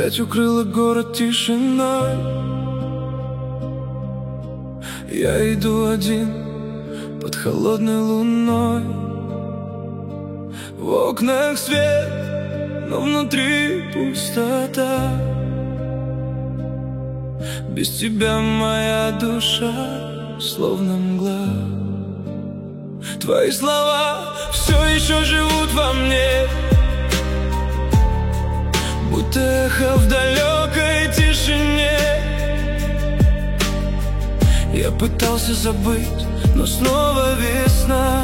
Опять укрыла город тишиной. Я иду один под холодной луной. В окнах свет, но внутри пустота. Без тебя моя душа словно мгла. Твои слова все еще живут во мне, будто эхо в далекой тишине. Я пытался забыть, но снова весна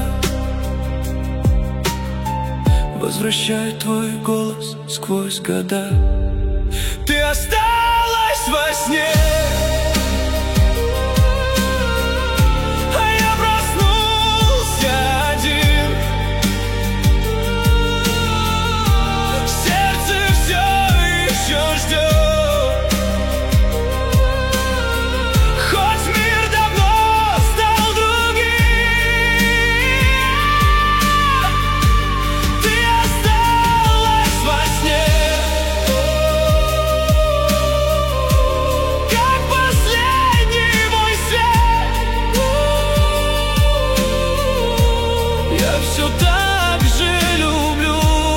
возвращает твой голос сквозь года. Ты осталась во сне, а я проснулся один. Сердце все еще ждет, хоть мир давно стал другим. Ты осталась во сне, как последний мой свет. Я все так же люблю,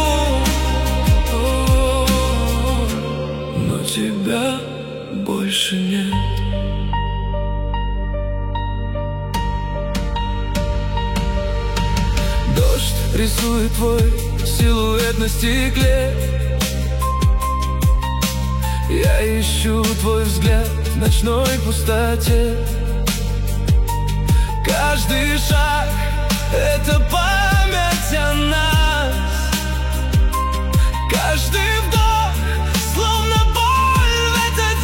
но тебя больше нет. Дождь рисует твой силуэт на стекле. Я ищу твой взгляд в ночной пустоте. Каждый шаг — это память о нас. Каждый вдох — словно боль в этот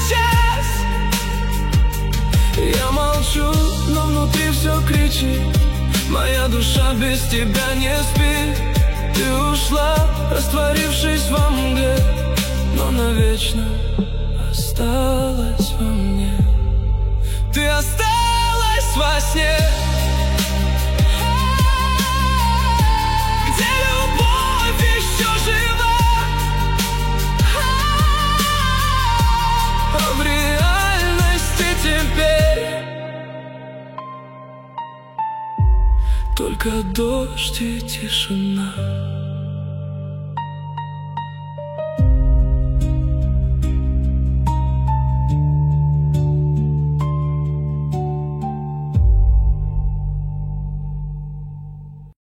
час. Я молчу, но внутри все кричит. Моя душа без тебя не спит. Ты ушла, растворившись во мгле, но навечно осталась во мне. Ты осталась во сне, где любовь еще жива, а в реальности теперь только дождь и тишина.